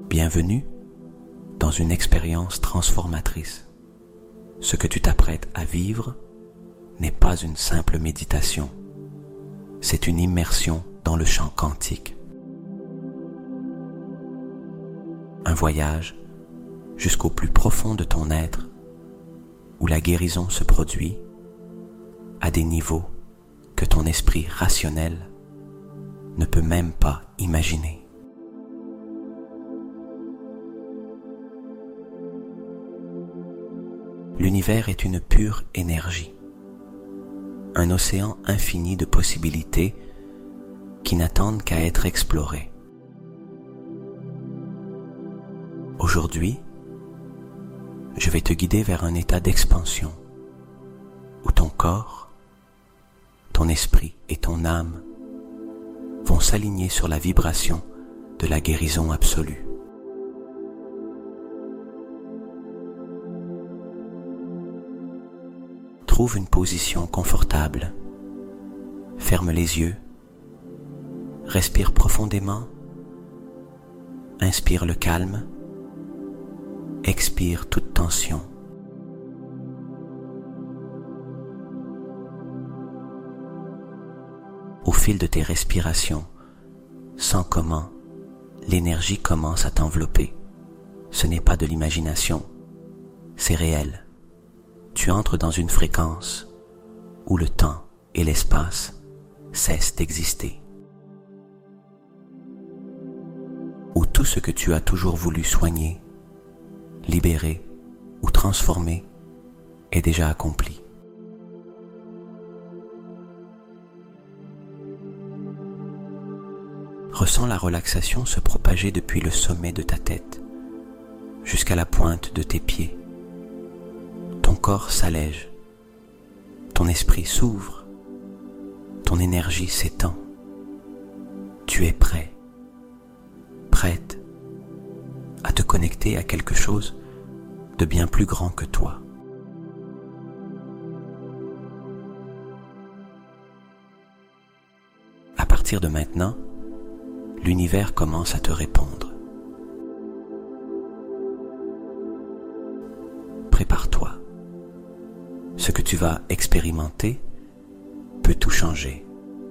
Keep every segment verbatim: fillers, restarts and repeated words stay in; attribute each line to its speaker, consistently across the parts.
Speaker 1: Bienvenue dans une expérience transformatrice. Ce que tu t'apprêtes à vivre n'est pas une simple méditation, c'est une immersion dans le champ quantique. Un voyage jusqu'au plus profond de ton être, où la guérison se produit à des niveaux que ton esprit rationnel ne peut même pas imaginer. L'univers est une pure énergie, un océan infini de possibilités qui n'attendent qu'à être explorées. Aujourd'hui, je vais te guider vers un état d'expansion où ton corps, ton esprit et ton âme vont s'aligner sur la vibration de la guérison absolue. Trouve une position confortable, ferme les yeux, respire profondément, inspire le calme, expire toute tension. Au fil de tes respirations, sens comment l'énergie commence à t'envelopper. Ce n'est pas de l'imagination, c'est réel. Tu entres dans une fréquence où le temps et l'espace cessent d'exister. Où tout ce que tu as toujours voulu soigner, libérer ou transformer est déjà accompli. Ressens la relaxation se propager depuis le sommet de ta tête jusqu'à la pointe de tes pieds. Ton corps s'allège, ton esprit s'ouvre, ton énergie s'étend. Tu es prêt, prête à te connecter à quelque chose de bien plus grand que toi. À partir de maintenant, l'univers commence à te répondre. Prépare-toi. Ce que tu vas expérimenter peut tout changer.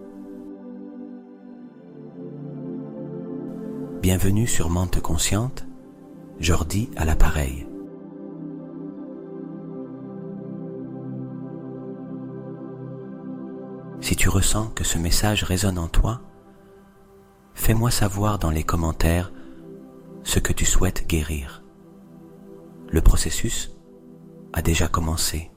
Speaker 1: Bienvenue sur Mente Consciente, Jordi à l'appareil. Si tu ressens que ce message résonne en toi, fais-moi savoir dans les commentaires ce que tu souhaites guérir. Le processus a déjà commencé.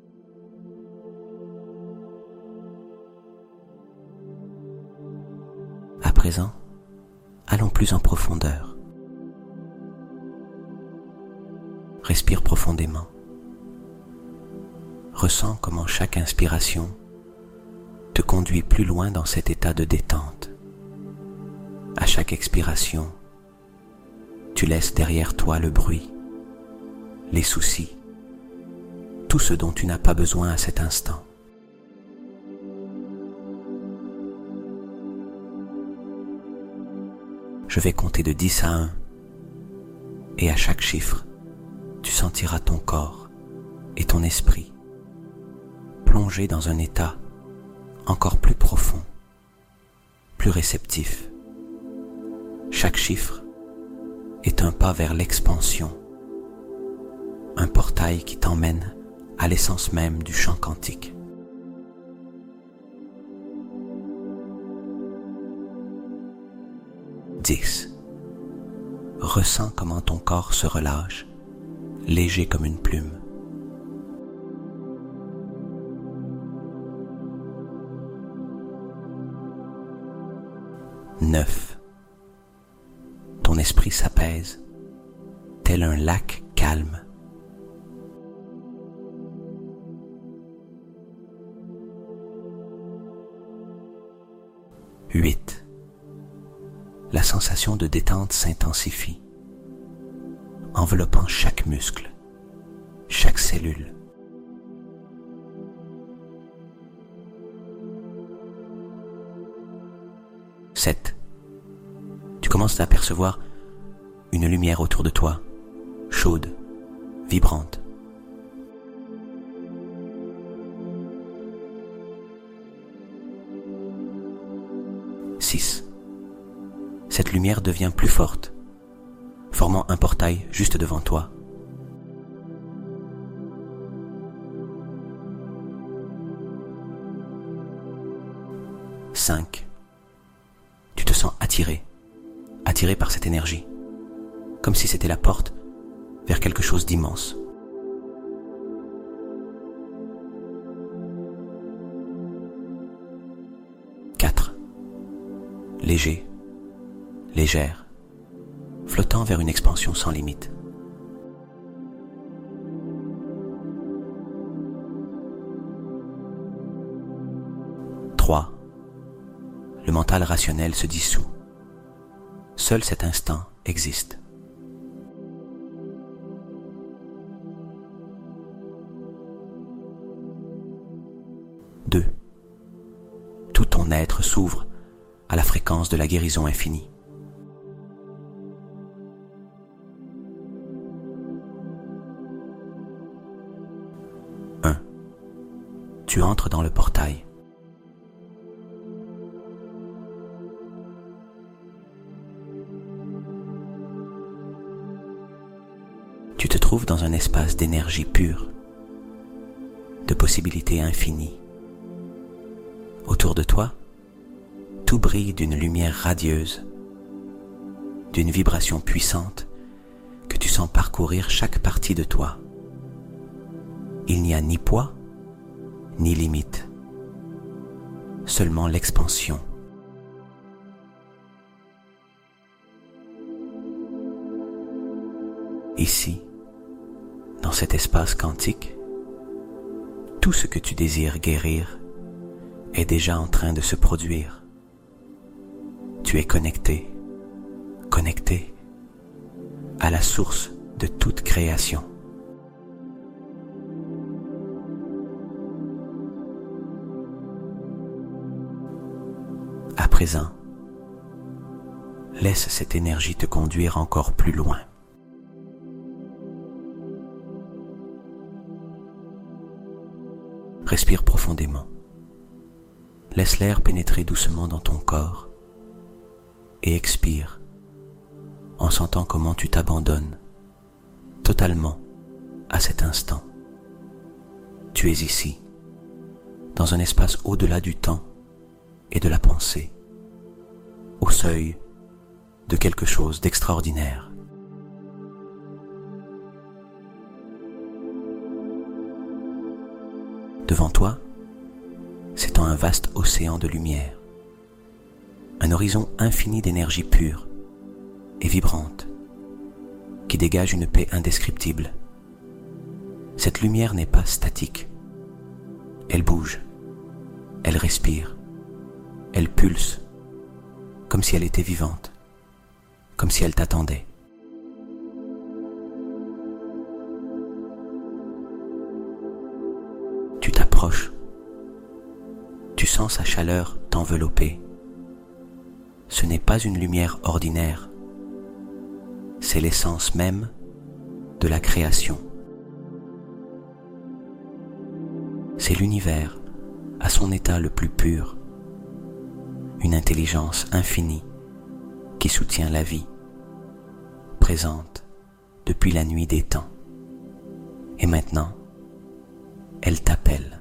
Speaker 1: À présent, allons plus en profondeur. Respire profondément. Ressens comment chaque inspiration te conduit plus loin dans cet état de détente. À chaque expiration, tu laisses derrière toi le bruit, les soucis, tout ce dont tu n'as pas besoin à cet instant. Je vais compter de dix à un, et à chaque chiffre, tu sentiras ton corps et ton esprit plongés dans un état encore plus profond, plus réceptif. Chaque chiffre est un pas vers l'expansion, un portail qui t'emmène à l'essence même du champ quantique. dix. Ressens comment ton corps se relâche, léger comme une plume. neuf. Ton esprit s'apaise, tel un lac calme. huit. La sensation de détente s'intensifie, enveloppant chaque muscle, chaque cellule. sept. Tu commences à apercevoir une lumière autour de toi, chaude, vibrante. six. Cette lumière devient plus forte, formant un portail juste devant toi. cinq. Tu te sens attiré, attiré par cette énergie, comme si c'était la porte vers quelque chose d'immense. quatre. Léger, légère, flottant vers une expansion sans limite. trois. Le mental rationnel se dissout. Seul cet instant existe. deux. Tout ton être s'ouvre à la fréquence de la guérison infinie. un. Tu entres dans le portail. Tu te trouves dans un espace d'énergie pure, de possibilités infinies. Autour de toi, tout brille d'une lumière radieuse, d'une vibration puissante que tu sens parcourir chaque partie de toi. Il n'y a ni poids, ni limite, seulement l'expansion. Ici, dans cet espace quantique, tout ce que tu désires guérir est déjà en train de se produire. Tu es connecté, connecté à la source de toute création. À présent, laisse cette énergie te conduire encore plus loin. Respire profondément. Laisse l'air pénétrer doucement dans ton corps et expire en sentant comment tu t'abandonnes totalement à cet instant. Tu es ici, dans un espace au-delà du temps et de la pensée, au seuil de quelque chose d'extraordinaire. Devant toi, s'étend un vaste océan de lumière, un horizon infini d'énergie pure et vibrante qui dégage une paix indescriptible. Cette lumière n'est pas statique, elle bouge, elle respire, elle pulse, comme si elle était vivante, comme si elle t'attendait. Tu t'approches, tu sens sa chaleur t'envelopper. Ce n'est pas une lumière ordinaire, c'est l'essence même de la création. C'est l'univers à son état le plus pur, une intelligence infinie qui soutient la vie, présente depuis la nuit des temps. Et maintenant, elle t'appelle.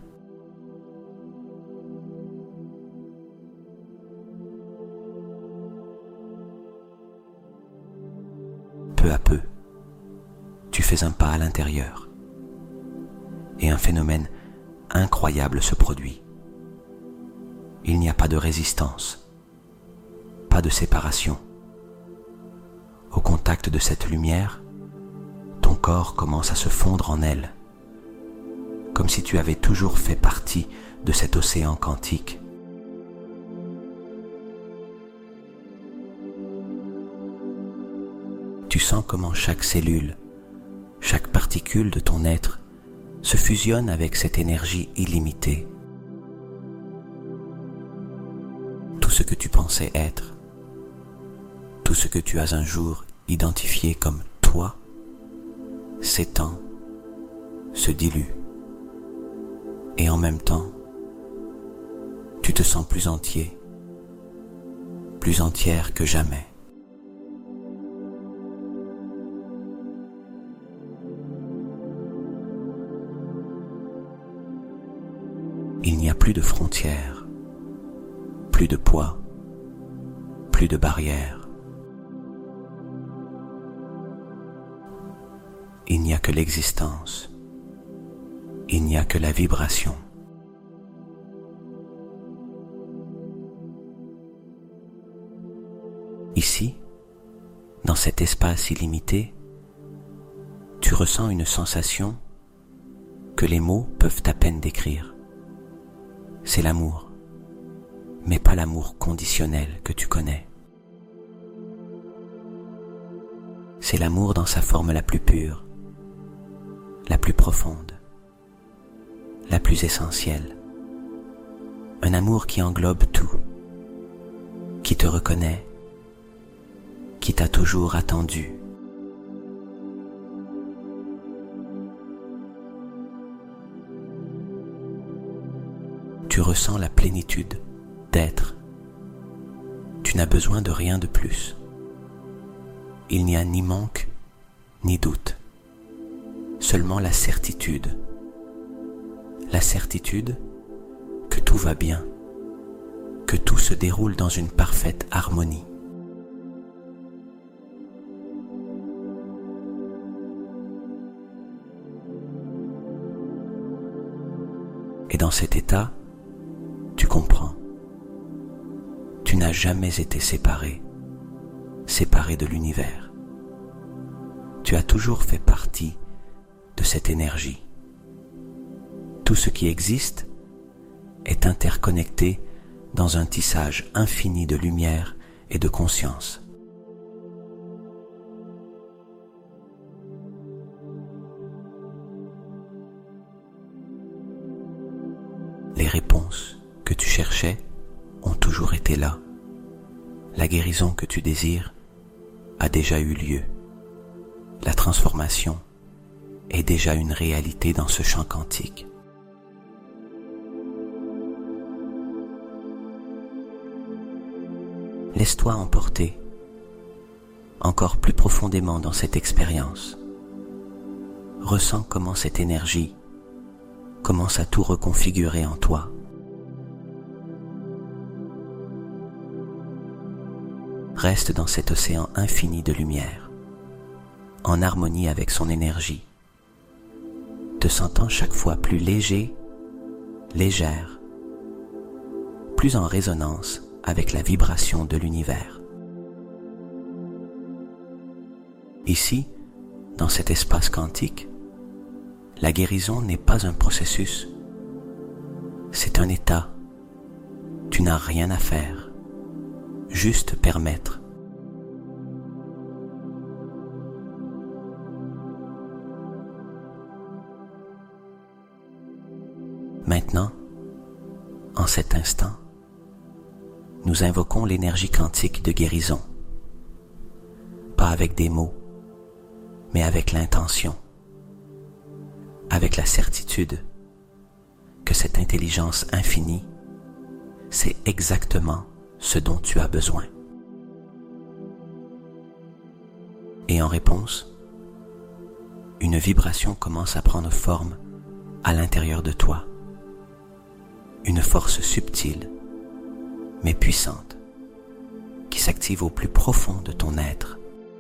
Speaker 1: Peu à peu, tu fais un pas à l'intérieur et un phénomène incroyable se produit. Il n'y a pas de résistance, pas de séparation. Au contact de cette lumière, ton corps commence à se fondre en elle, comme si tu avais toujours fait partie de cet océan quantique. Tu sens comment chaque cellule, chaque particule de ton être se fusionne avec cette énergie illimitée. Tout ce que tu pensais être, tout ce que tu as un jour identifié comme toi, s'étend, se dilue. Et en même temps, tu te sens plus entier, plus entière que jamais. Il n'y a plus de frontières, plus de poids, plus de barrières. Il n'y a que l'existence, il n'y a que la vibration. Ici, dans cet espace illimité, tu ressens une sensation que les mots peuvent à peine décrire. C'est l'amour, mais pas l'amour conditionnel que tu connais. C'est l'amour dans sa forme la plus pure, la plus profonde, la plus essentielle. Un amour qui englobe tout, qui te reconnaît, qui t'a toujours attendu. Tu ressens la plénitude d'être. Tu n'as besoin de rien de plus. Il n'y a ni manque, ni doute. Seulement la certitude. La certitude que tout va bien, que tout se déroule dans une parfaite harmonie. Et dans cet état, tu comprends. Tu n'as jamais été séparé, séparé de l'univers. Tu as toujours fait partie de cette énergie. Tout ce qui existe est interconnecté dans un tissage infini de lumière et de conscience. Les réponses que tu cherchais ont toujours été là. La guérison que tu désires a déjà eu lieu. La transformation est déjà une réalité dans ce champ quantique. Laisse-toi emporter encore plus profondément dans cette expérience. Ressens comment cette énergie commence à tout reconfigurer en toi. Reste dans cet océan infini de lumière, en harmonie avec son énergie, te sentant chaque fois plus léger, légère, plus en résonance avec la vibration de l'univers. Ici, dans cet espace quantique, la guérison n'est pas un processus, c'est un état. Tu n'as rien à faire, juste permettre. Maintenant, en cet instant, nous invoquons l'énergie quantique de guérison, pas avec des mots, mais avec l'intention, avec la certitude que cette intelligence infinie, c'est exactement ce dont tu as besoin. Et en réponse, une vibration commence à prendre forme à l'intérieur de toi. Une force subtile, mais puissante, qui s'active au plus profond de ton être.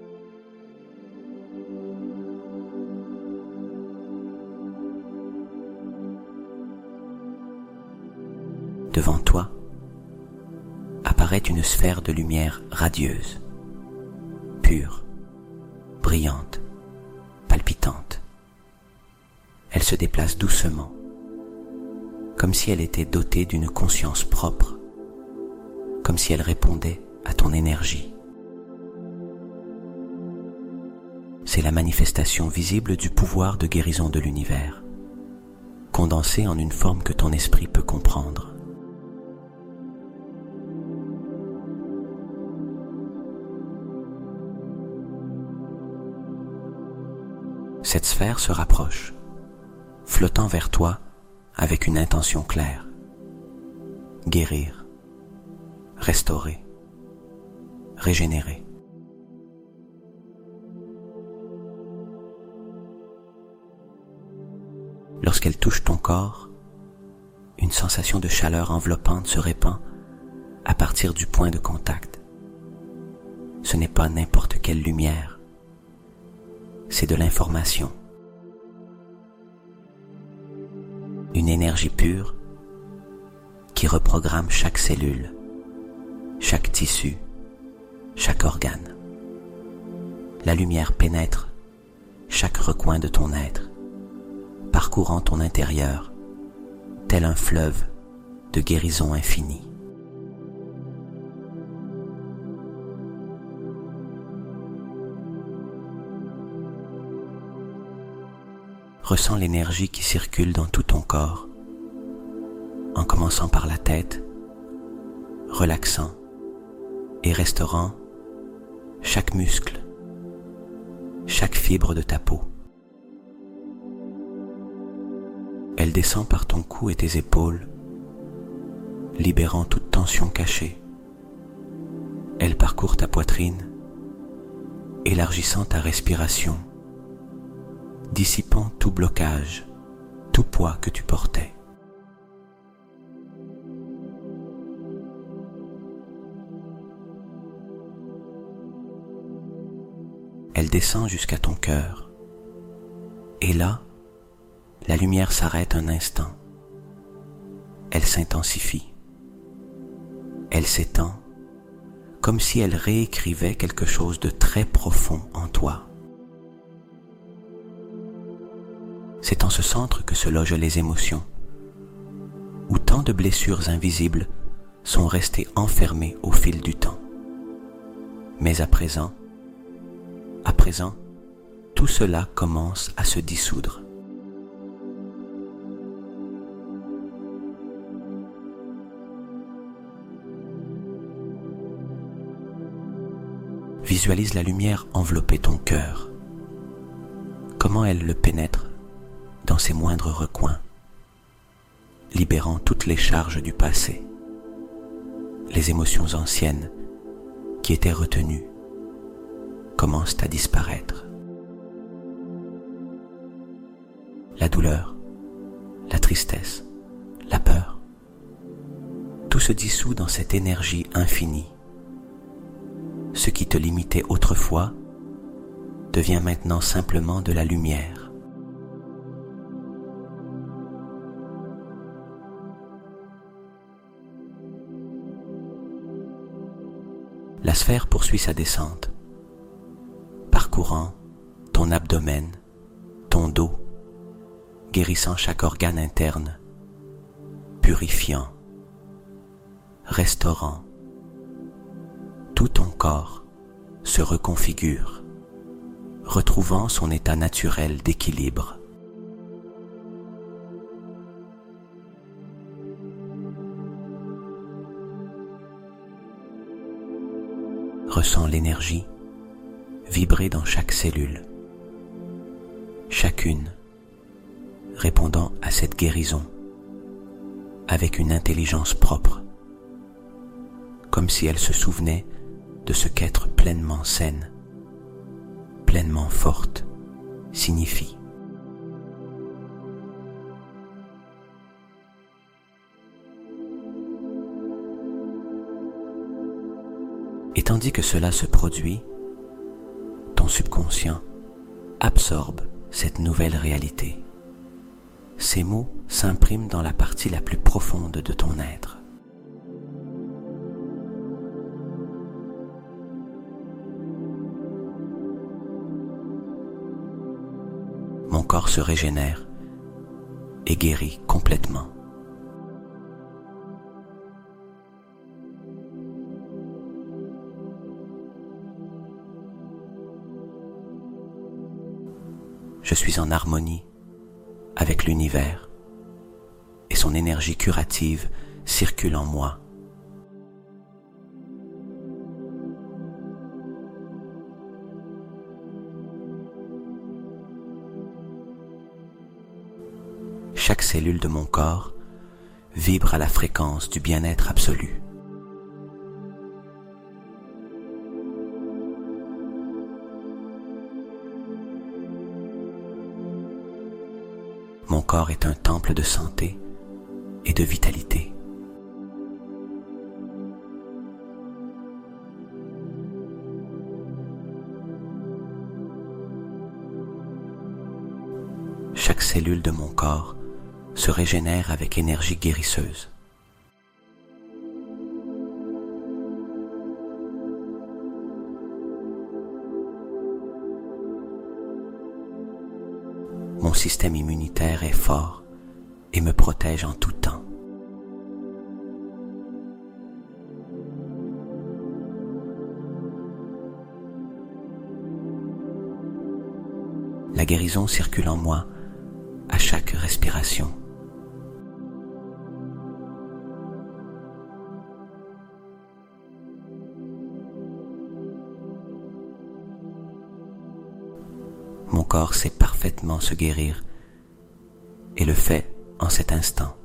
Speaker 1: Devant toi, apparaît une sphère de lumière radieuse, pure, brillante, palpitante. Elle se déplace doucement, comme si elle était dotée d'une conscience propre, comme si elle répondait à ton énergie. C'est la manifestation visible du pouvoir de guérison de l'univers, condensé en une forme que ton esprit peut comprendre. Cette sphère se rapproche, flottant vers toi avec une intention claire. Guérir, restaurer, régénérer. Lorsqu'elle touche ton corps, une sensation de chaleur enveloppante se répand à partir du point de contact. Ce n'est pas n'importe quelle lumière, c'est de l'information. Une énergie pure qui reprogramme chaque cellule, chaque tissu, chaque organe. La lumière pénètre chaque recoin de ton être, parcourant ton intérieur, tel un fleuve de guérison infinie. Ressens l'énergie qui circule dans tout ton corps, en commençant par la tête, relaxant et restaurant chaque muscle, chaque fibre de ta peau. Elle descend par ton cou et tes épaules, libérant toute tension cachée. Elle parcourt ta poitrine, élargissant ta respiration, dissipant tout blocage, tout poids que tu portais. Elle descend jusqu'à ton cœur, et là, la lumière s'arrête un instant. Elle s'intensifie. Elle s'étend, comme si elle réécrivait quelque chose de très profond en toi. C'est en ce centre que se logent les émotions, où tant de blessures invisibles sont restées enfermées au fil du temps. Mais à présent, à présent, tout cela commence à se dissoudre. Visualise la lumière envelopper ton cœur. Comment elle le pénètre dans ses moindres recoins, libérant toutes les charges du passé, les émotions anciennes qui étaient retenues commencent à disparaître. La douleur, la tristesse, la peur, tout se dissout dans cette énergie infinie. Ce qui te limitait autrefois devient maintenant simplement de la lumière. La sphère poursuit sa descente, parcourant ton abdomen, ton dos, guérissant chaque organe interne, purifiant, restaurant. Tout ton corps se reconfigure, retrouvant son état naturel d'équilibre. Ressens l'énergie vibrer dans chaque cellule, chacune répondant à cette guérison avec une intelligence propre, comme si elle se souvenait de ce qu'être pleinement saine, pleinement forte, signifie. Et tandis que cela se produit, ton subconscient absorbe cette nouvelle réalité. Ces mots s'impriment dans la partie la plus profonde de ton être. Mon corps se régénère et guérit complètement. Je suis en harmonie avec l'univers et son énergie curative circule en moi. Chaque cellule de mon corps vibre à la fréquence du bien-être absolu. Mon corps est un temple de santé et de vitalité. Chaque cellule de mon corps se régénère avec énergie guérisseuse. Mon système immunitaire est fort et me protège en tout temps. La guérison circule en moi à chaque respiration. Mon corps sait parfaitement se guérir et le fait en cet instant.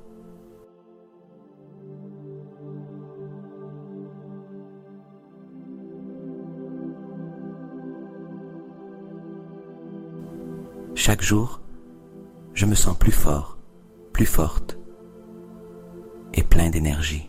Speaker 1: Chaque jour, je me sens plus fort, plus forte et plein d'énergie.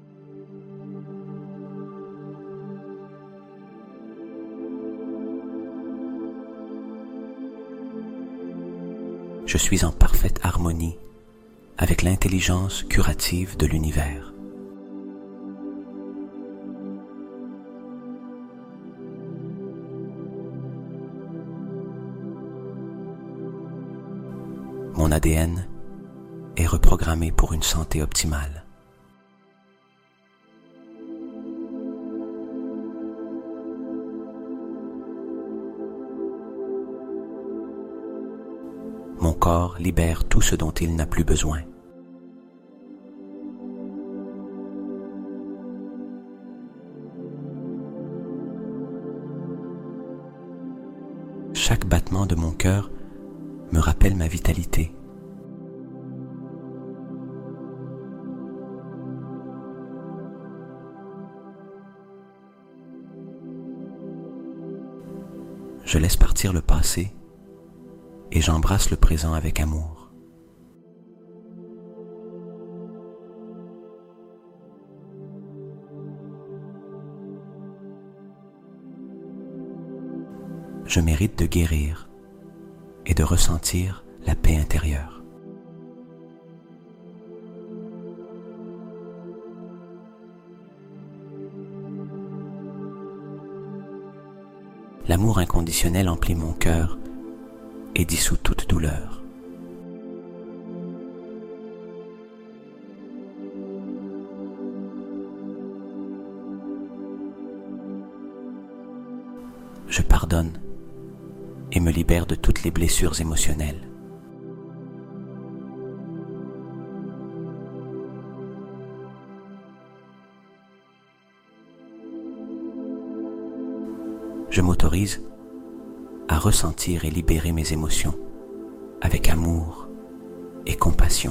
Speaker 1: Je suis en parfaite harmonie avec l'intelligence curative de l'univers. Mon A D N est reprogrammé pour une santé optimale. Mon corps libère tout ce dont il n'a plus besoin. Chaque battement de mon cœur me rappelle ma vitalité. Je laisse partir le passé et j'embrasse le présent avec amour. Je mérite de guérir et de ressentir la paix intérieure. L'amour inconditionnel emplit mon cœur et dissout toute douleur. Je pardonne et me libère de toutes les blessures émotionnelles. Je m'autorise à ressentir et libérer mes émotions avec amour et compassion.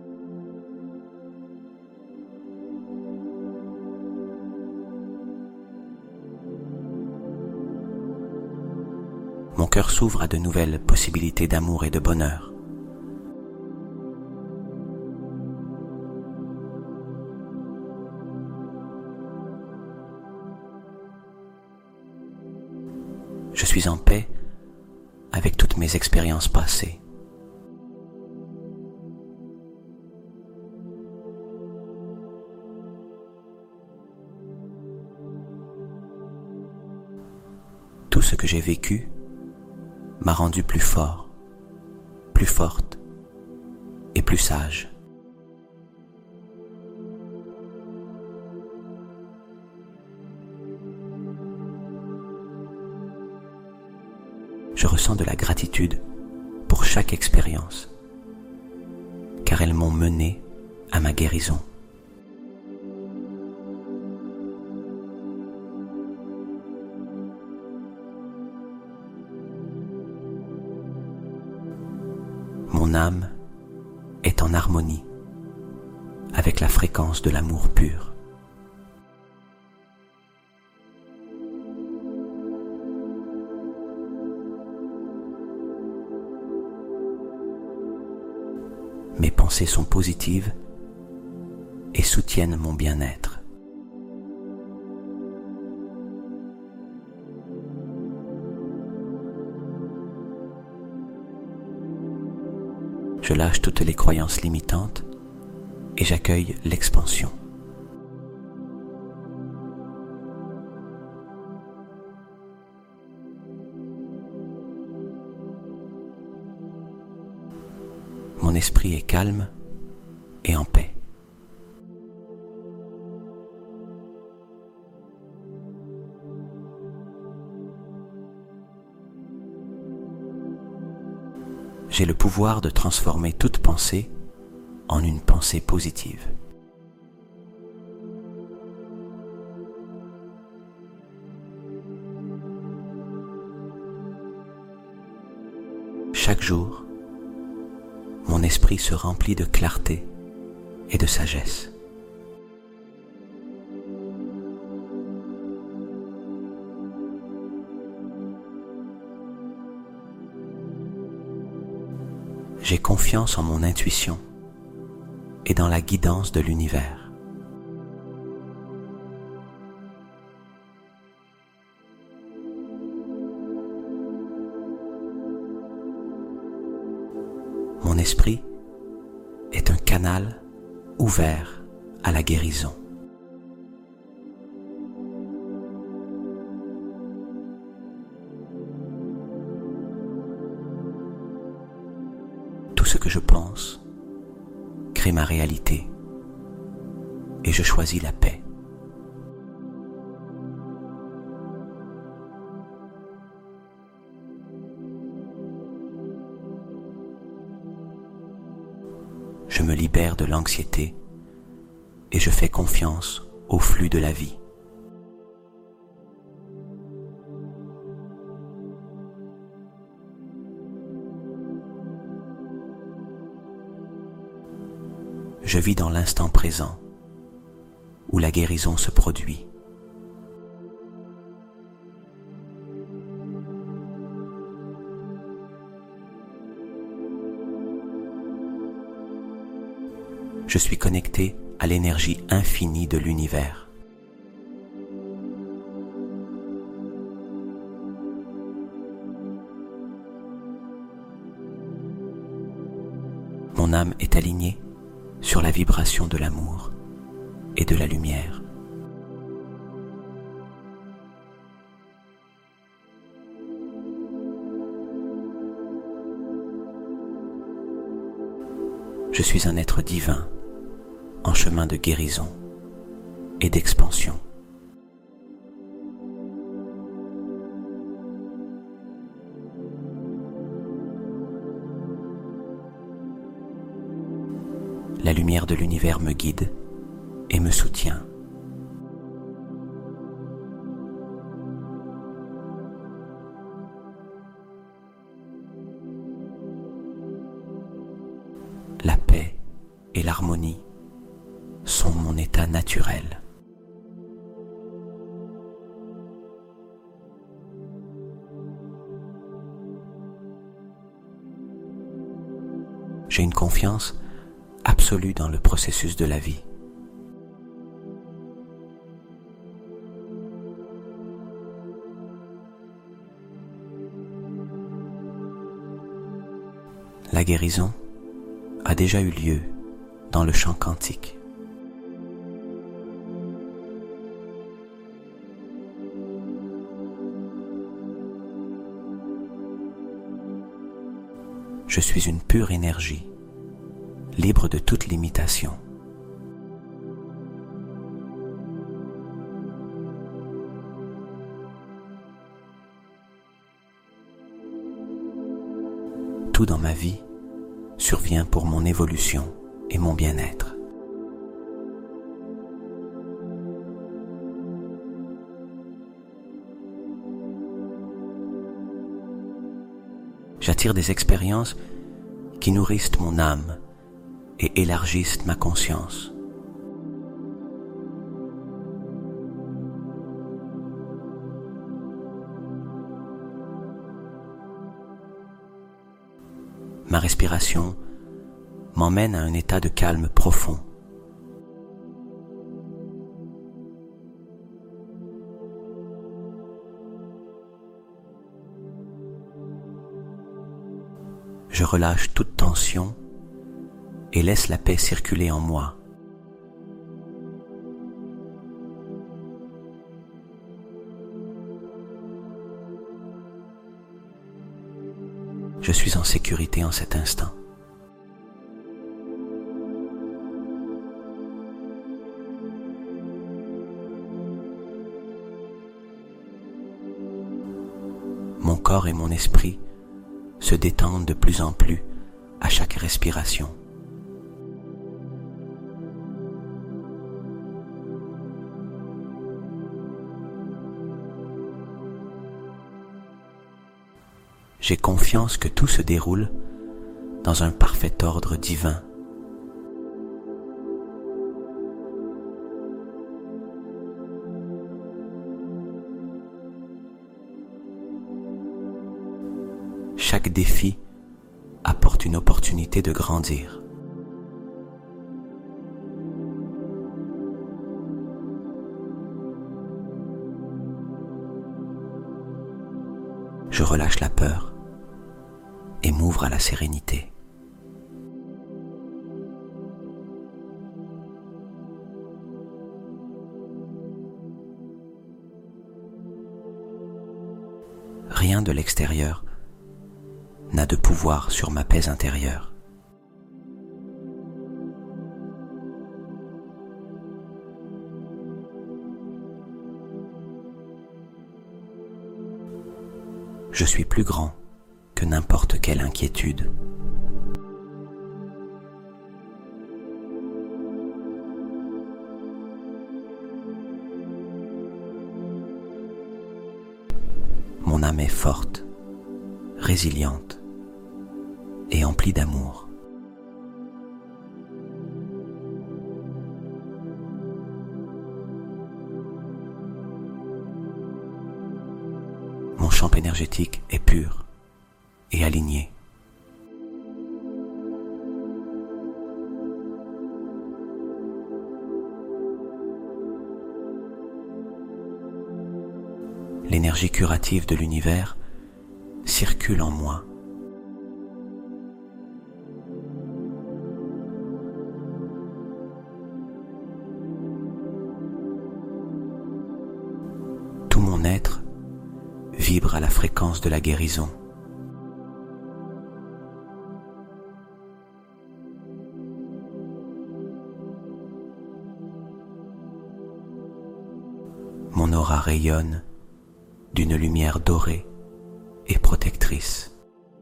Speaker 1: Mon cœur s'ouvre à de nouvelles possibilités d'amour et de bonheur. Je suis en paix avec toutes mes expériences passées. Tout ce que j'ai vécu m'a rendu plus fort, plus forte et plus sage. Je ressens de la gratitude pour chaque expérience, car elles m'ont mené à ma guérison. Mon âme est en harmonie avec la fréquence de l'amour pur. Mes pensées sont positives et soutiennent mon bien-être. Je lâche toutes les croyances limitantes et j'accueille l'expansion. Mon esprit est calme et en paix. J'ai le pouvoir de transformer toute pensée en une pensée positive. Chaque jour, mon esprit se remplit de clarté et de sagesse. J'ai confiance en mon intuition et dans la guidance de l'univers. Mon esprit est un canal ouvert à la guérison. Tout ce que je pense crée ma réalité et je choisis la paix. Je me libère de l'anxiété et je fais confiance au flux de la vie. Je vis dans l'instant présent où la guérison se produit. Je suis connecté à l'énergie infinie de l'univers. Mon âme est alignée sur la vibration de l'amour et de la lumière. Je suis un être divin en chemin de guérison et d'expansion. La lumière de l'univers me guide et me soutient. La paix et l'harmonie sont mon état naturel. J'ai une confiance absolue dans le processus de la vie. La guérison a déjà eu lieu dans le champ quantique. Je suis une pure énergie, libre de toute limitation. Tout dans ma vie survient pour mon évolution et mon bien-être. J'attire des expériences qui nourrissent mon âme et élargissent ma conscience. Ma respiration m'emmène à un état de calme profond. Je relâche toute tension et laisse la paix circuler en moi. Je suis en sécurité en cet instant. Mon corps et mon esprit se détendent de plus en plus à chaque respiration. J'ai confiance que tout se déroule dans un parfait ordre divin. Chaque défi apporte une opportunité de grandir. Je relâche la peur et m'ouvre à la sérénité. Rien de l'extérieur n'a de pouvoir sur ma paix intérieure. Je suis plus grand que n'importe quelle inquiétude. Mon âme est forte, résiliente et emplie d'amour. Mon champ énergétique est pur et aligné. L'énergie curative de l'univers circule en moi. Tout mon être vibre à la fréquence de la guérison. Mon aura rayonne d'une lumière dorée et protectrice.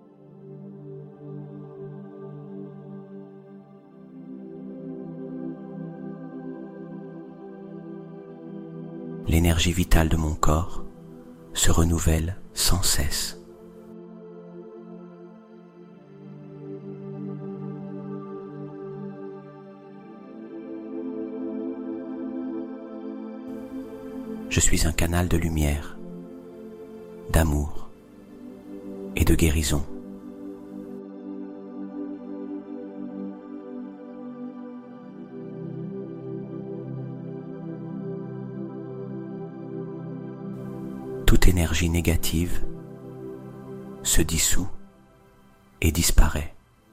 Speaker 1: L'énergie vitale de mon corps se renouvelle sans cesse. Je suis un canal de lumière, d'amour et de guérison. Toute énergie négative se dissout et disparaît.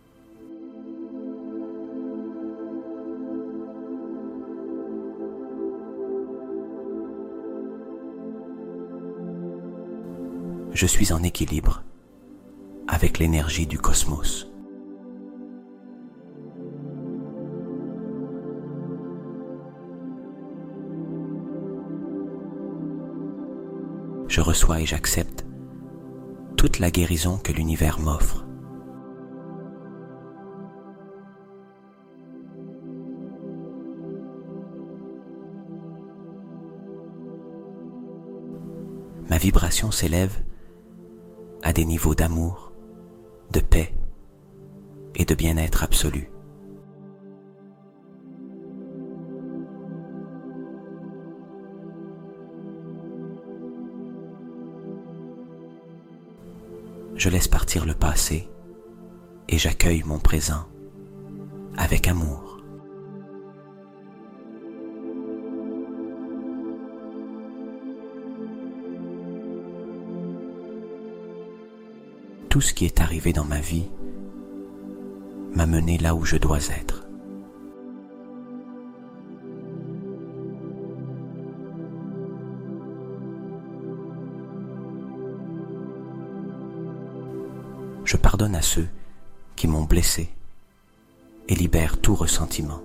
Speaker 1: Je suis en équilibre avec l'énergie du cosmos. Je reçois et j'accepte toute la guérison que l'univers m'offre. Ma vibration s'élève à des niveaux d'amour, de paix et de bien-être absolu. je laisse partir le passé et j'accueille mon présent avec amour. Tout ce qui est arrivé dans ma vie m'a mené là où je dois être. Je pardonne à ceux qui m'ont blessé et libère tout ressentiment.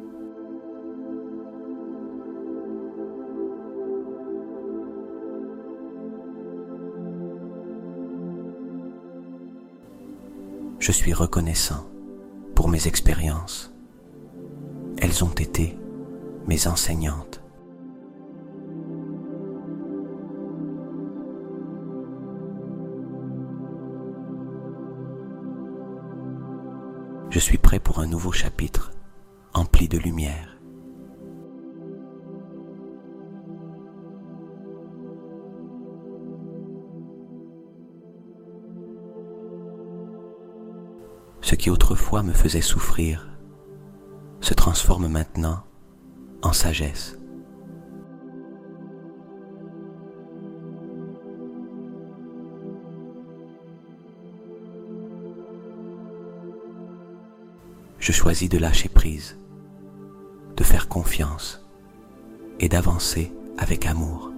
Speaker 1: Je suis reconnaissant pour mes expériences. Elles ont été mes enseignantes. Je suis prêt pour un nouveau chapitre, empli de lumière. Ce qui autrefois me faisait souffrir se transforme maintenant en sagesse. Je choisis de lâcher prise, de faire confiance et d'avancer avec amour.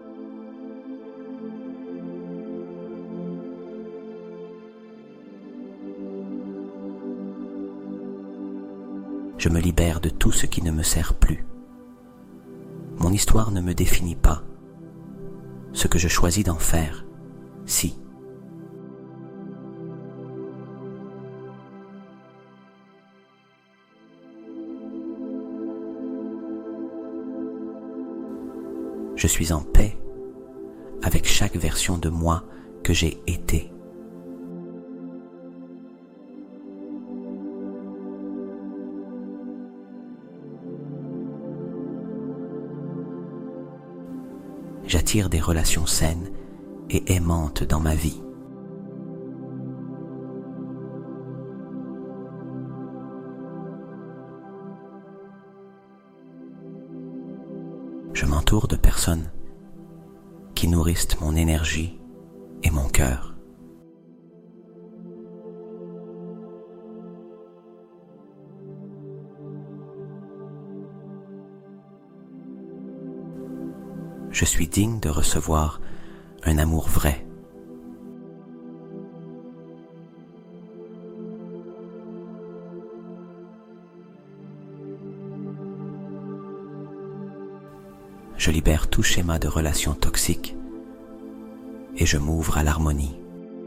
Speaker 1: Je me libère de tout ce qui ne me sert plus. Mon histoire ne me définit pas. Ce que je choisis d'en faire, si. Je suis en paix avec chaque version de moi que j'ai été. J'attire des relations saines et aimantes dans ma vie. Je m'entoure de personnes qui nourrissent mon énergie et mon cœur. Je suis digne de recevoir un amour vrai. Je libère tout schéma de relations toxiques et je m'ouvre à l'harmonie.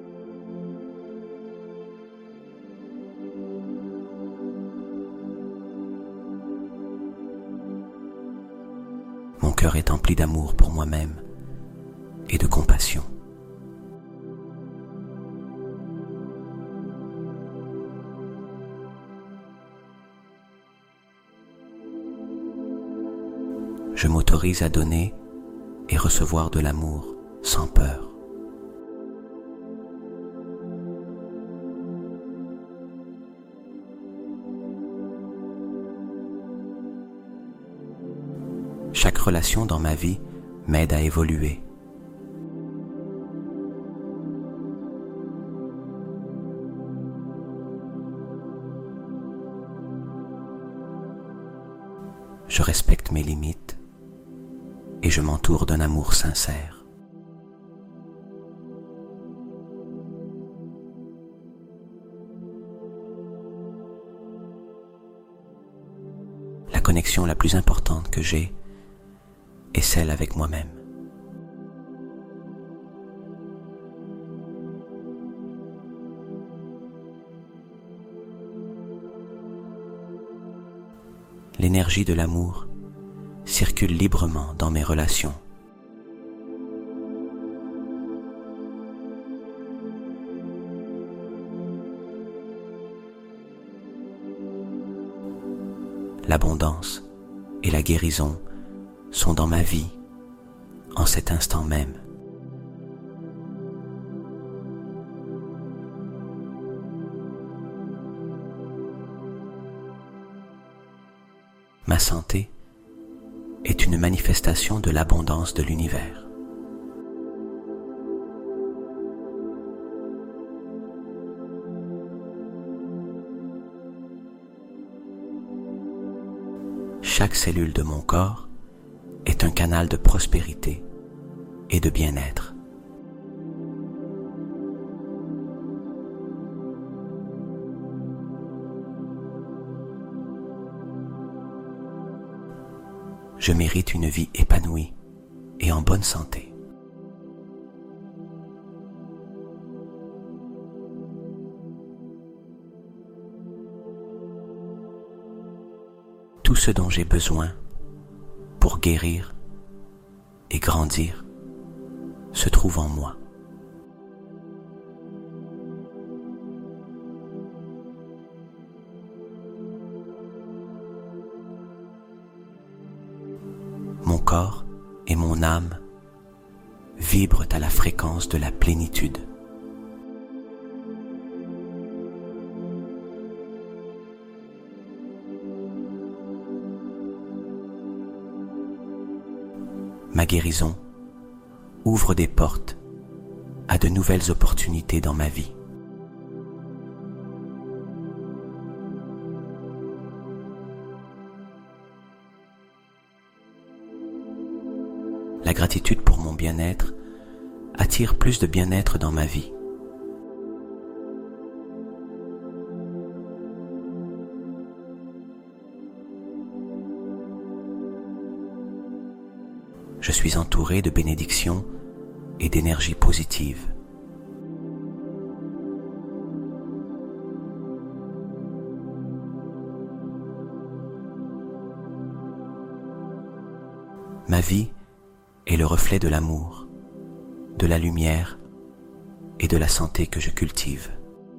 Speaker 1: Mon cœur est empli d'amour pour moi-même et de compassion. Je m'autorise à donner et recevoir de l'amour sans peur. Chaque relation dans ma vie m'aide à évoluer. Je respecte mes limites et je m'entoure d'un amour sincère. La connexion la plus importante que j'ai est celle avec moi-même. L'énergie de l'amour circule librement dans mes relations. L'abondance et la guérison sont dans ma vie en cet instant même. Ma santé est une manifestation de l'abondance de l'univers. Chaque cellule de mon corps est un canal de prospérité et de bien-être. Je mérite une vie épanouie et en bonne santé. Tout ce dont j'ai besoin pour guérir et grandir se trouve en moi. Mon corps et mon âme vibrent à la fréquence de la plénitude. Ma guérison ouvre des portes à de nouvelles opportunités dans ma vie. La gratitude pour mon bien-être attire plus de bien-être dans ma vie. Je suis entouré de bénédictions et d'énergie positive. Ma vie est le reflet de l'amour, de la lumière et de la santé que je cultive.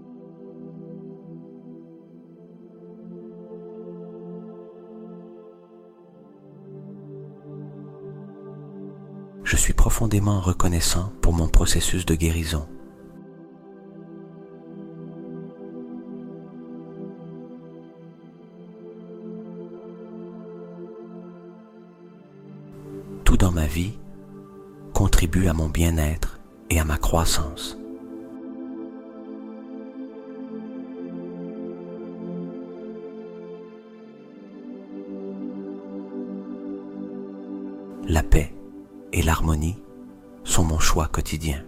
Speaker 1: Je suis profondément reconnaissant pour mon processus de guérison. Tout dans ma vie contribue à mon bien-être et à ma croissance. La paix et l'harmonie sont mon choix quotidien.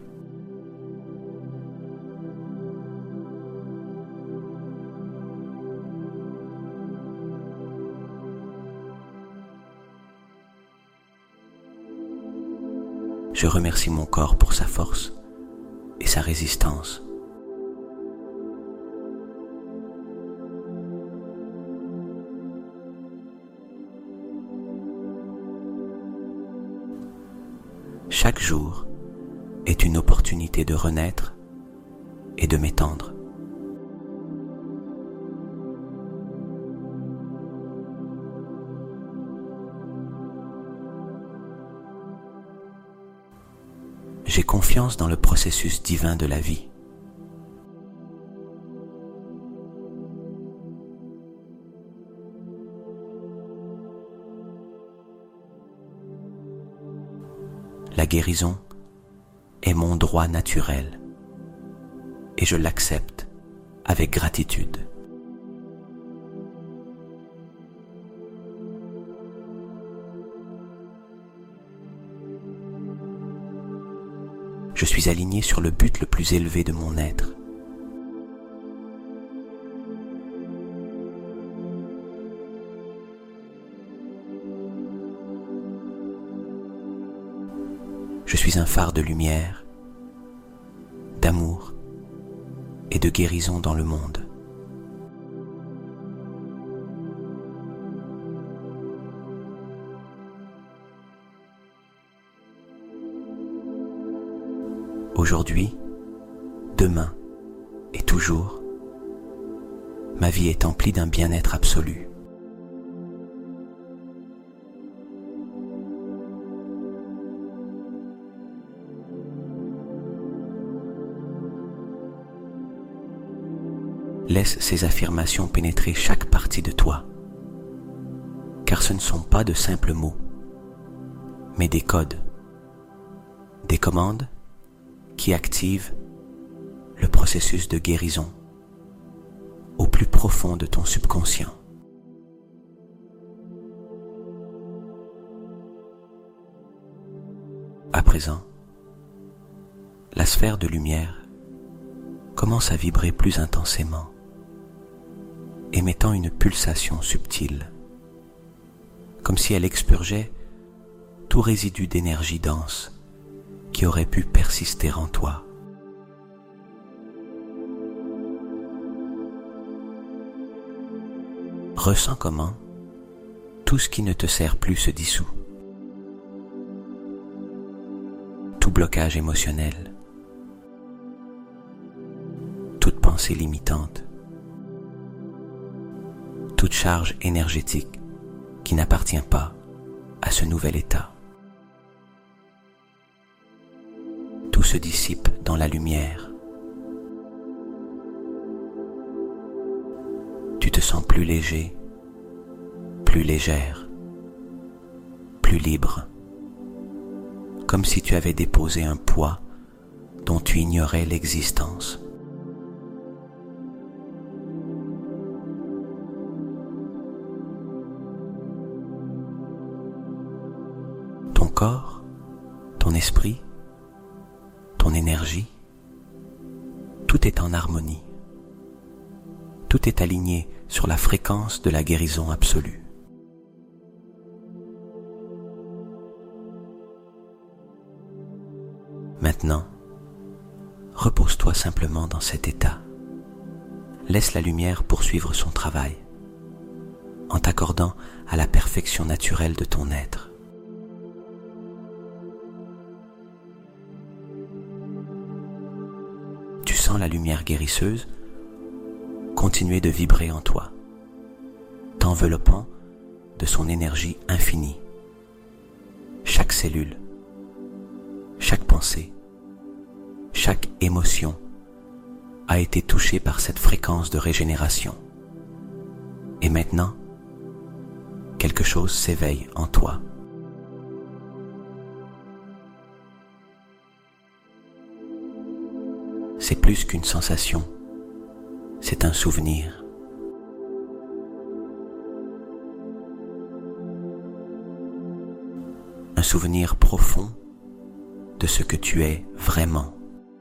Speaker 1: Je remercie mon corps pour sa force et sa résistance. Chaque jour est une opportunité de renaître et de m'étendre. J'ai confiance dans le processus divin de la vie. La guérison est mon droit naturel et je l'accepte avec gratitude. Je suis aligné sur le but le plus élevé de mon être. Je suis un phare de lumière, d'amour et de guérison dans le monde. Aujourd'hui, demain et toujours, ma vie est emplie d'un bien-être absolu. Laisse ces affirmations pénétrer chaque partie de toi, car ce ne sont pas de simples mots, mais des codes, des commandes qui activent le processus de guérison au plus profond de ton subconscient. À présent, la sphère de lumière commence à vibrer plus intensément, émettant une pulsation subtile, comme si elle expurgeait tout résidu d'énergie dense qui aurait pu persister en toi. Ressens comment tout ce qui ne te sert plus se dissout. Tout blocage émotionnel, toute pensée limitante, toute charge énergétique qui n'appartient pas à ce nouvel état. Tout se dissipe dans la lumière. Tu te sens plus léger, plus légère, plus libre, comme si tu avais déposé un poids dont tu ignorais l'existence. Ton corps, ton esprit, ton énergie, tout est en harmonie. Tout est aligné sur la fréquence de la guérison absolue. Maintenant, repose-toi simplement dans cet état. Laisse la lumière poursuivre son travail, en t'accordant à la perfection naturelle de ton être. Tu sens la lumière guérisseuse continuer de vibrer en toi, t'enveloppant de son énergie infinie. Chaque cellule, chaque pensée, chaque émotion a été touchée par cette fréquence de régénération. Et maintenant, quelque chose s'éveille en toi. C'est plus qu'une sensation, c'est un souvenir. Un souvenir profond de ce que tu es vraiment.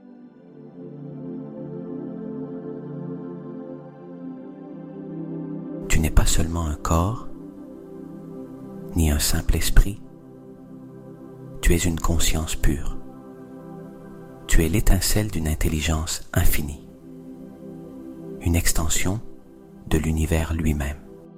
Speaker 1: Tu n'es pas seulement un corps, ni un simple esprit. Tu es une conscience pure. Tu es l'étincelle d'une intelligence infinie, une extension de l'univers lui-même.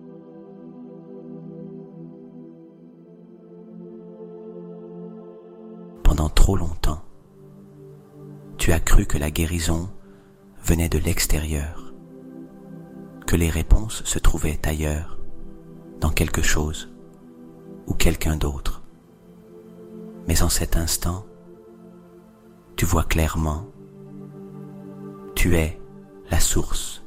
Speaker 1: Pendant trop longtemps, tu as cru que la guérison venait de l'extérieur, que les réponses se trouvaient ailleurs, dans quelque chose ou quelqu'un d'autre. Mais en cet instant, tu vois clairement, tu es la source.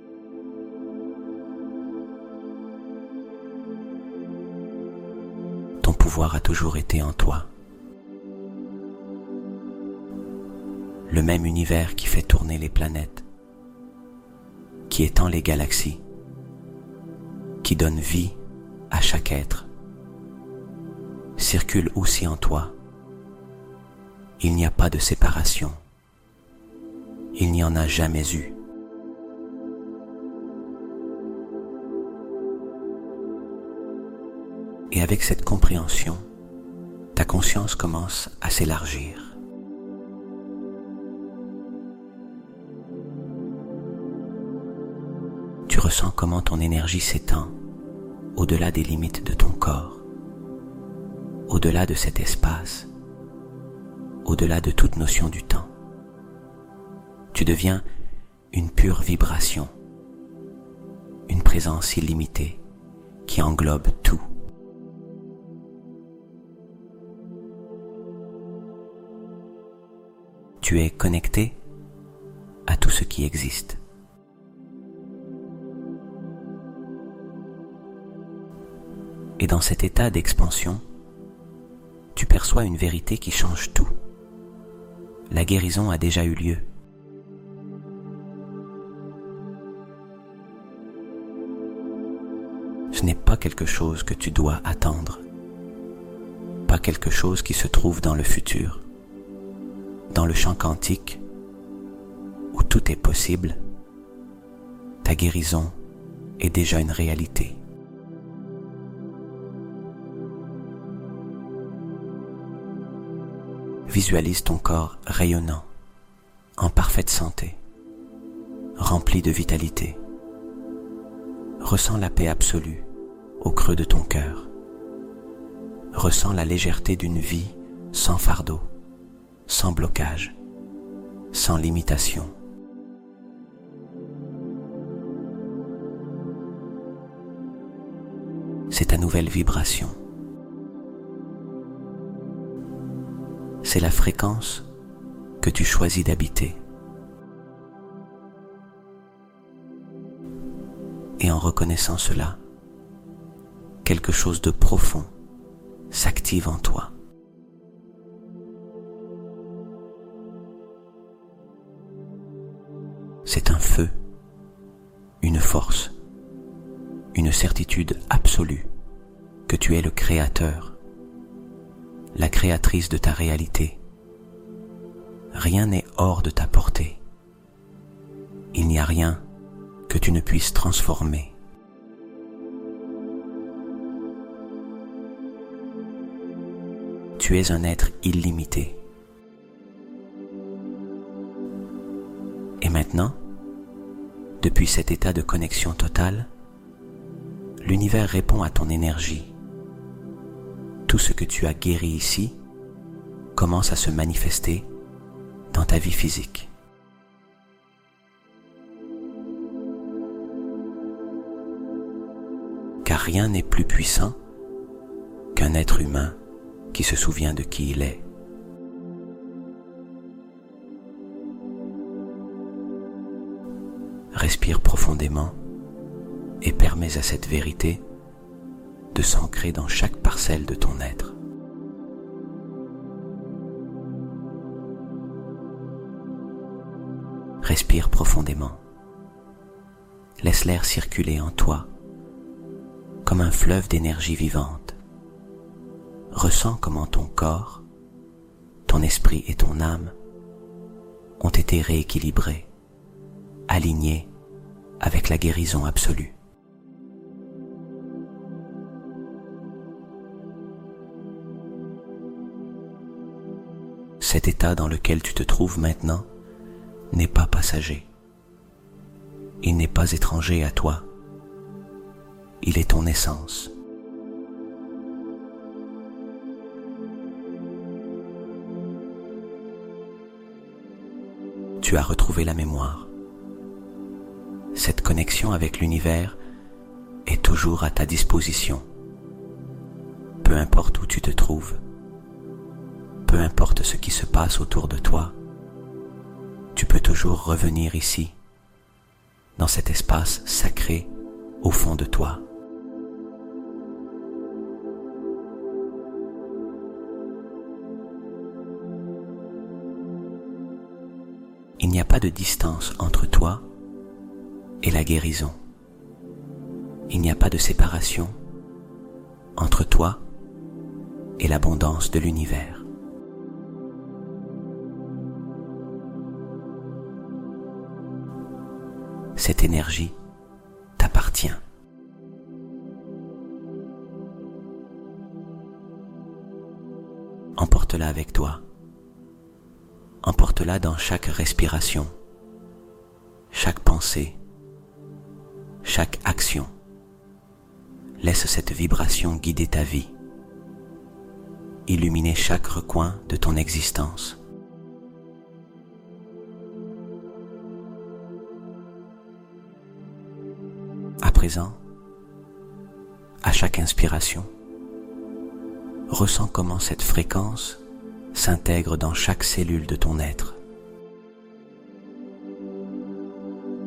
Speaker 1: Ton pouvoir a toujours été en toi. Le même univers qui fait tourner les planètes, qui étend les galaxies, qui donne vie à chaque être, circule aussi en toi. Il n'y a pas de séparation. Il n'y en a jamais eu. Et avec cette compréhension, ta conscience commence à s'élargir. Tu ressens comment ton énergie s'étend au-delà des limites de ton corps, au-delà de cet espace, au-delà de toute notion du temps. Tu deviens une pure vibration, une présence illimitée qui englobe tout. Tu es connecté à tout ce qui existe. Et dans cet état d'expansion, tu perçois une vérité qui change tout. La guérison a déjà eu lieu. Ce n'est pas quelque chose que tu dois attendre, pas quelque chose qui se trouve dans le futur. Dans le champ quantique, où tout est possible, ta guérison est déjà une réalité. Visualise ton corps rayonnant, en parfaite santé, rempli de vitalité. Ressens la paix absolue au creux de ton cœur. Ressens la légèreté d'une vie sans fardeau, sans blocage, sans limitation. C'est ta nouvelle vibration. C'est la fréquence que tu choisis d'habiter. Et en reconnaissant cela, quelque chose de profond s'active en toi. C'est un feu, une force, une certitude absolue que tu es le créateur, la créatrice de ta réalité. Rien n'est hors de ta portée. Il n'y a rien que tu ne puisses transformer. Tu es un être illimité. Et maintenant, depuis cet état de connexion totale, l'univers répond à ton énergie. Tout ce que tu as guéri ici commence à se manifester dans ta vie physique. Car rien n'est plus puissant qu'un être humain qui se souvient de qui il est. Respire profondément et permets à cette vérité de s'ancrer dans chaque parcelle de ton être. Respire profondément. Laisse l'air circuler en toi comme un fleuve d'énergie vivante. Ressens comment ton corps, ton esprit et ton âme ont été rééquilibrés, alignés avec la guérison absolue. Cet état dans lequel tu te trouves maintenant n'est pas passager. Il n'est pas étranger à toi. Il est ton essence. Tu as retrouvé la mémoire. Cette connexion avec l'univers est toujours à ta disposition. Peu importe où tu te trouves, peu importe ce qui se passe autour de toi, tu peux toujours revenir ici, dans cet espace sacré au fond de toi. Il n'y a pas de distance entre toi et la guérison. Il n'y a pas de séparation entre toi et l'abondance de l'univers. Cette énergie t'appartient. Emporte-la avec toi. Emporte-la dans chaque respiration, chaque pensée, chaque action. Laisse cette vibration guider ta vie, illuminer chaque recoin de ton existence. À présent, à chaque inspiration, ressens comment cette fréquence s'intègre dans chaque cellule de ton être.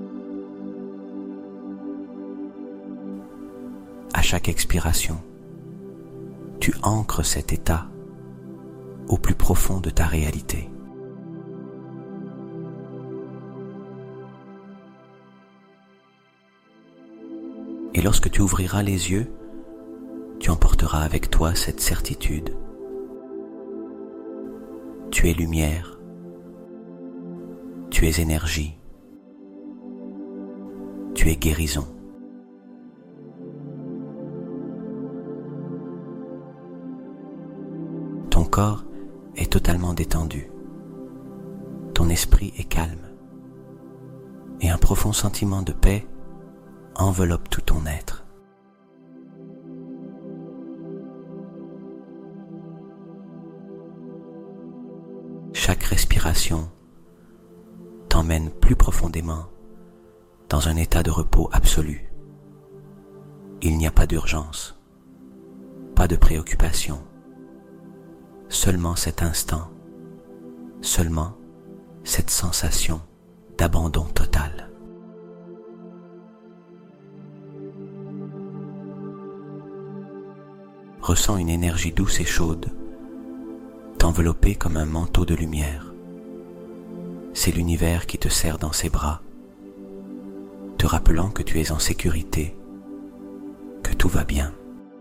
Speaker 1: À chaque expiration, tu ancres cet état au plus profond de ta réalité. Et lorsque tu ouvriras les yeux, tu emporteras avec toi cette certitude. Tu es lumière, tu es énergie, tu es guérison. Ton corps est totalement détendu, ton esprit est calme, et un profond sentiment de paix enveloppe tout ton être. Chaque respiration t'emmène plus profondément dans un état de repos absolu. Il n'y a pas d'urgence, pas de préoccupation, seulement cet instant, seulement cette sensation d'abandon total. Ressens une énergie douce et chaude t'envelopper comme un manteau de lumière. C'est l'univers qui te serre dans ses bras, te rappelant que tu es en sécurité, que tout va bien.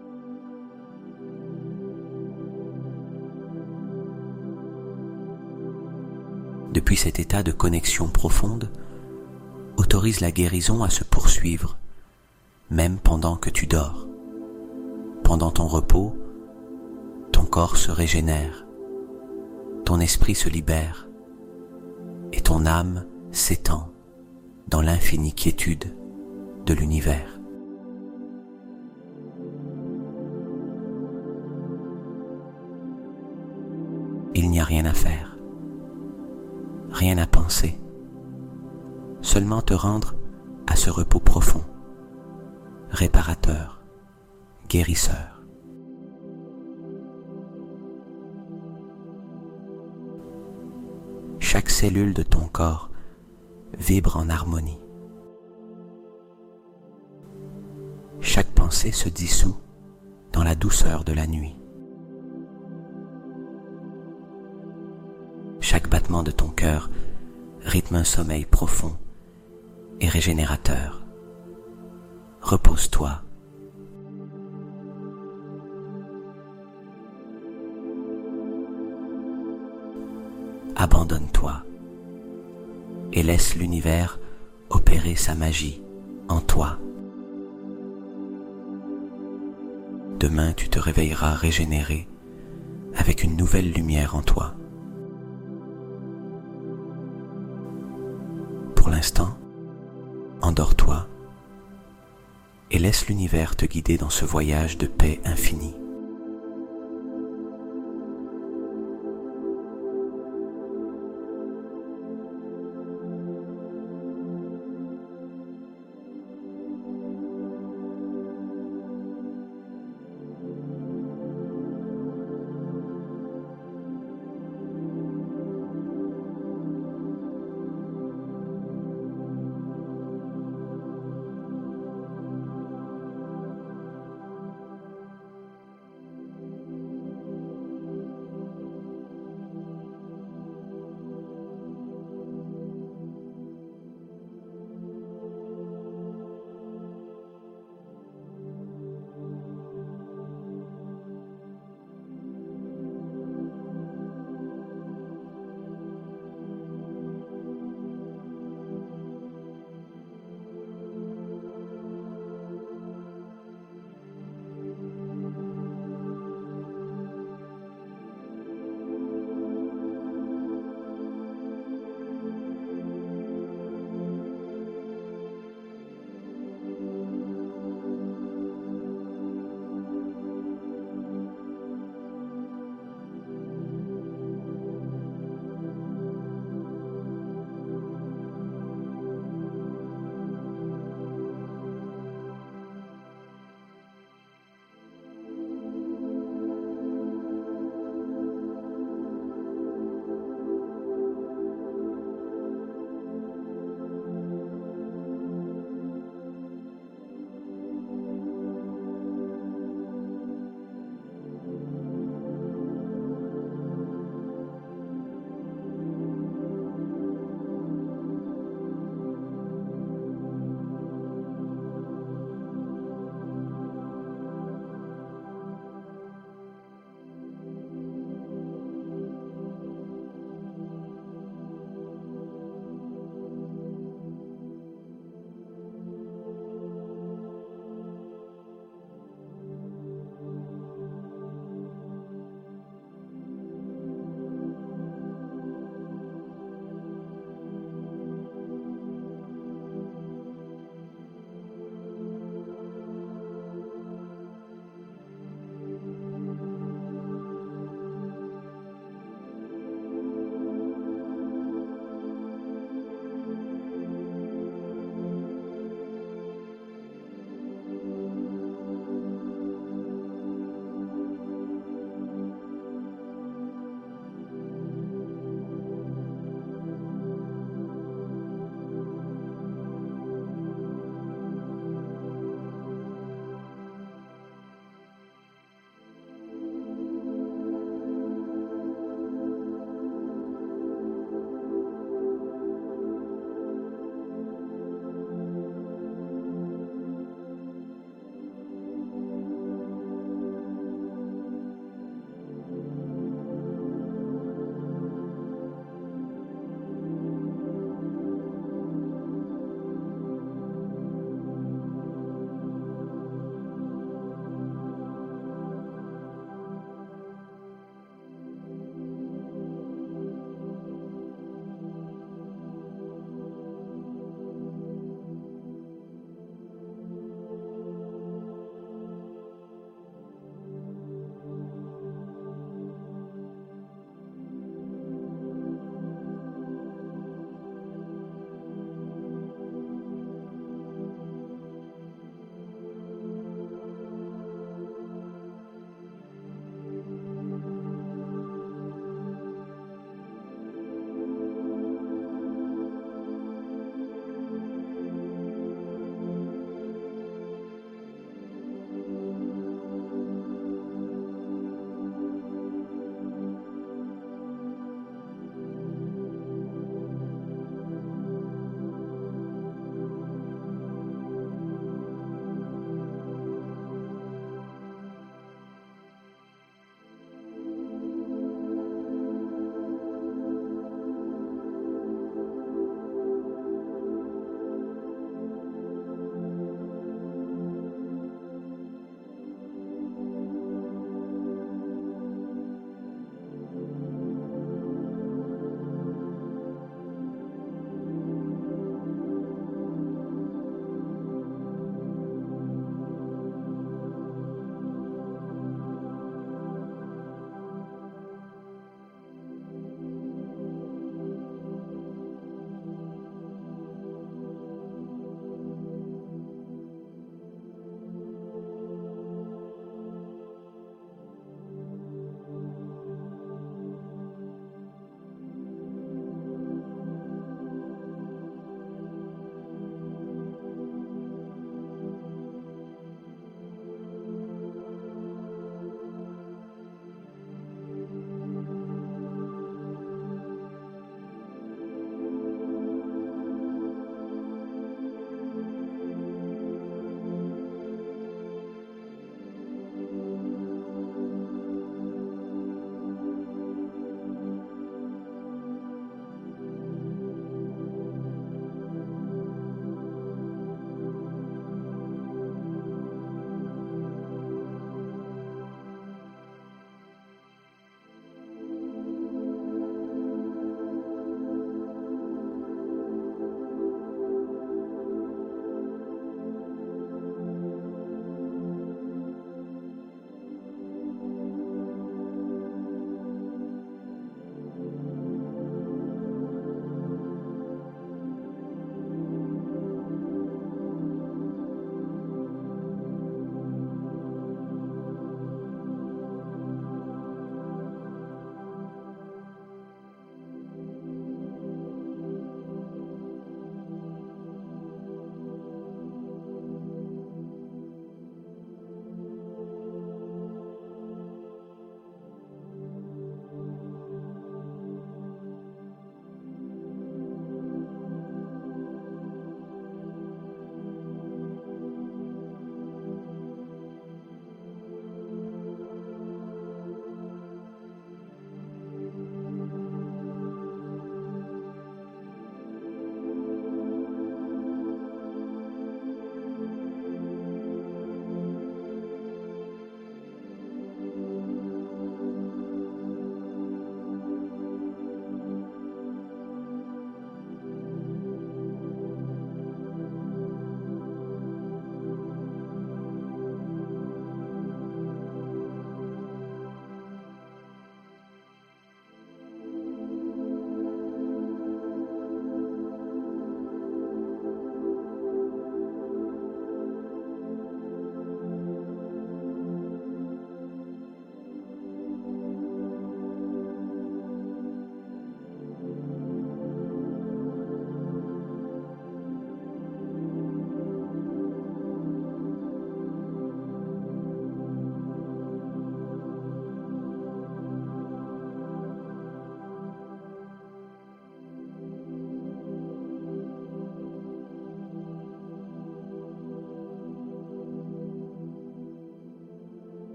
Speaker 1: Depuis cet état de connexion profonde, autorise la guérison à se poursuivre, même pendant que tu dors. Pendant ton repos, ton corps se régénère, ton esprit se libère et ton âme s'étend dans l'infinie quiétude de l'univers. Il n'y a rien à faire, rien à penser, seulement te rendre à ce repos profond, réparateur, guérisseur. Chaque cellule de ton corps vibre en harmonie. Chaque pensée se dissout dans la douceur de la nuit. Chaque battement de ton cœur rythme un sommeil profond et régénérateur. Repose-toi. Abandonne-toi et laisse l'univers opérer sa magie en toi. Demain, tu te réveilleras régénéré avec une nouvelle lumière en toi. Pour l'instant, endors-toi et laisse l'univers te guider dans ce voyage de paix infinie.